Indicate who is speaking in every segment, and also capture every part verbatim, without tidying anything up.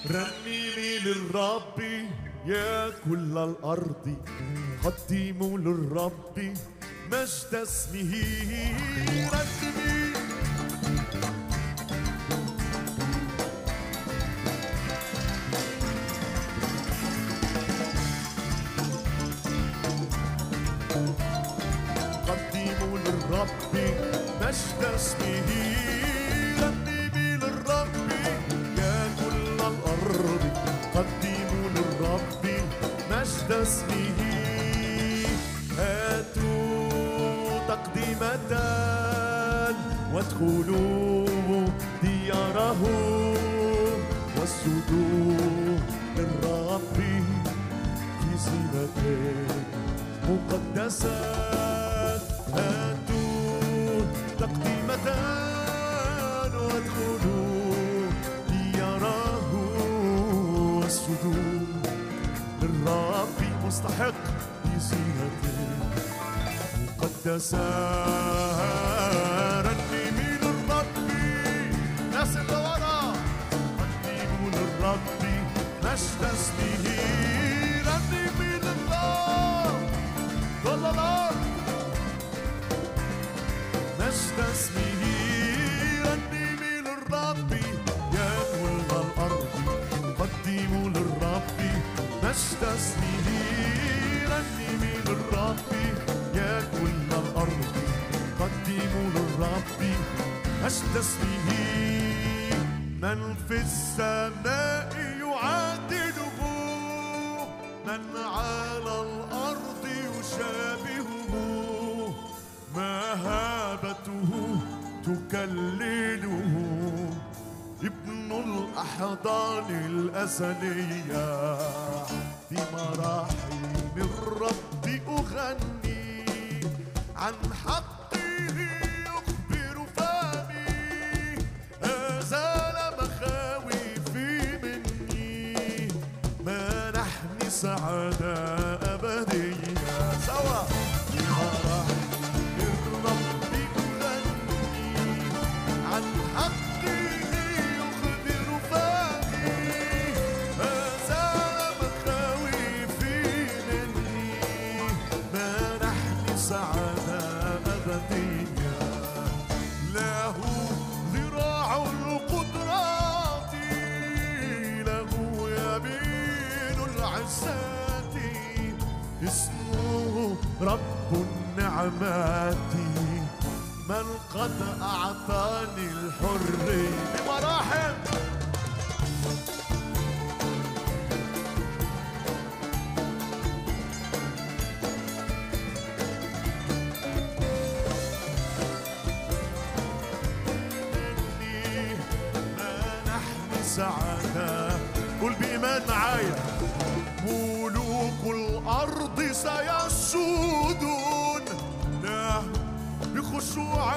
Speaker 1: رنمي للرب يا كل الأرض، قدموا للرب مجد اسمه. رنمي قدموا للرب مجد اسمه. رنمي للرب يا كل الأرض، قدموا للرب مجد اسمه. هاتوا تقديمة وادخلوا دياره، واسجدوا للرب في زينة مقدسة. هاتوا تقديمة وادخلوا دياره، واسجدوا للرب مستحق بزينة مقدسة. رنمي للرب ناس اللي ورا، قدموا للرب مجد اسمه. رنمي لله كل الأرض مجد اسمه. رنمي للرب يا كل الأرض، قدموا للرب مجد اسمه. رنمي للرب يا كل الأرض، قدموا للرب مجد اسمه. من في السماء يعادله، من على الأرض يشابهه. مهابته تكلله، ابن الأحضان الأزلية. في مراحم الرب أغني، عن حقه يخبر فمي. أزال مخاوفي مني، منحني سعادة أبدية. سوا في مراحم الرب أغني، عن حقه يخبر فمي. أزال مخاوفي مني، منحني سعادة أبدية. له ذراع القدرات، له يمين العزات. اسمه رب النعمات، من قد أعطاني الحرية. بمراحل سعادة. قول بإيمان معايا، ملوك الأرض سيسجدون له، بخشوع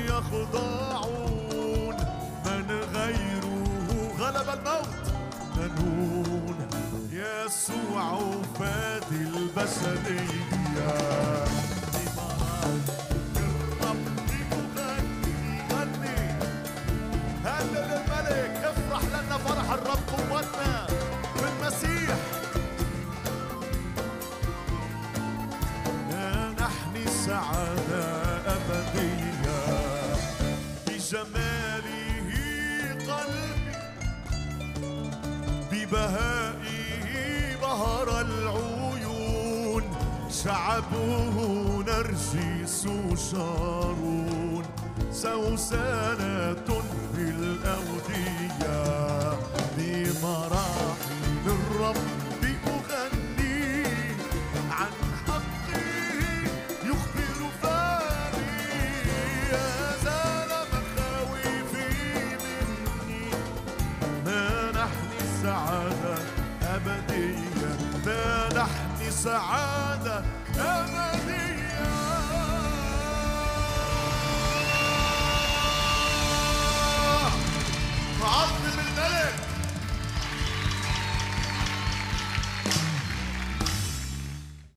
Speaker 1: يخضعون. من غيره غلب الموت منون، يسوع فادي البشرية. هلل الملك، افرح لنا فرح الرب قوتنا في المسيح. نحني سعادة أبدية، بجماله قلبي، ببهائه بهر العيون. شعبه نرجس شارون، سوسنة